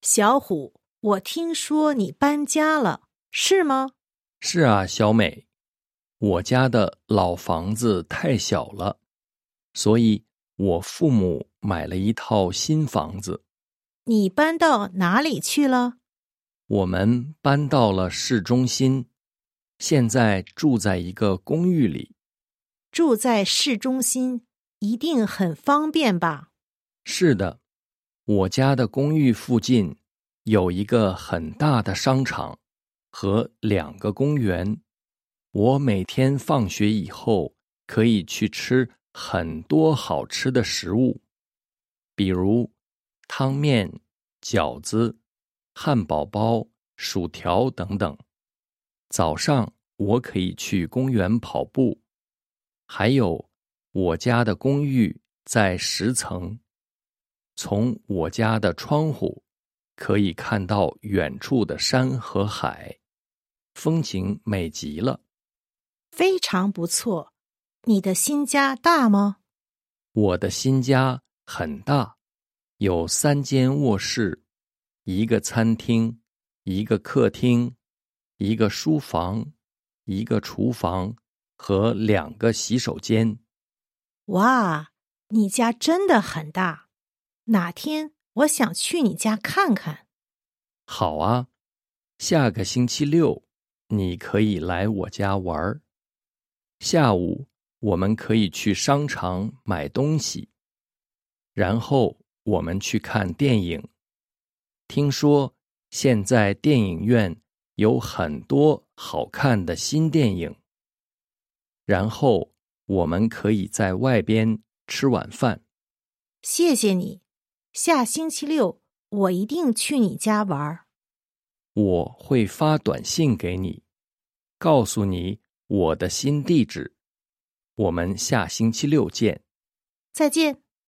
小虎，我听说你搬家了，是吗？ 是啊，小美，我家的老房子太小了，所以我父母买了一套新房子。 你搬到哪里去了？ 我们搬到了市中心，现在住在一个公寓里。 住在市中心，一定很方便吧？ 是的，我家的公寓附近有一个很大的商场和2个公园。我每天放学以后可以去吃很多好吃的食物，比如汤面、饺子、汉堡包、薯条等等。早上我可以去公园跑步，还有我家的公寓在10层，从我家的窗户可以看到远处的山和海，风景美极了。 非常不错。你的新家大吗？ 我的新家很大，有3间卧室，一个餐厅，一个客厅，一个书房，一个厨房和2个洗手间。 哇，你家真的很大。哪天我想去你家看看。 好啊，下个星期六你可以来我家玩儿。下午我们可以去商场买东西，然后我们去看电影。听说现在电影院有很多好看的新电影，然后我们可以在外边吃晚饭。 谢谢你，下星期六我一定去你家玩。 我会发短信给你，告诉你我的新地址。我们下星期六见。 再见。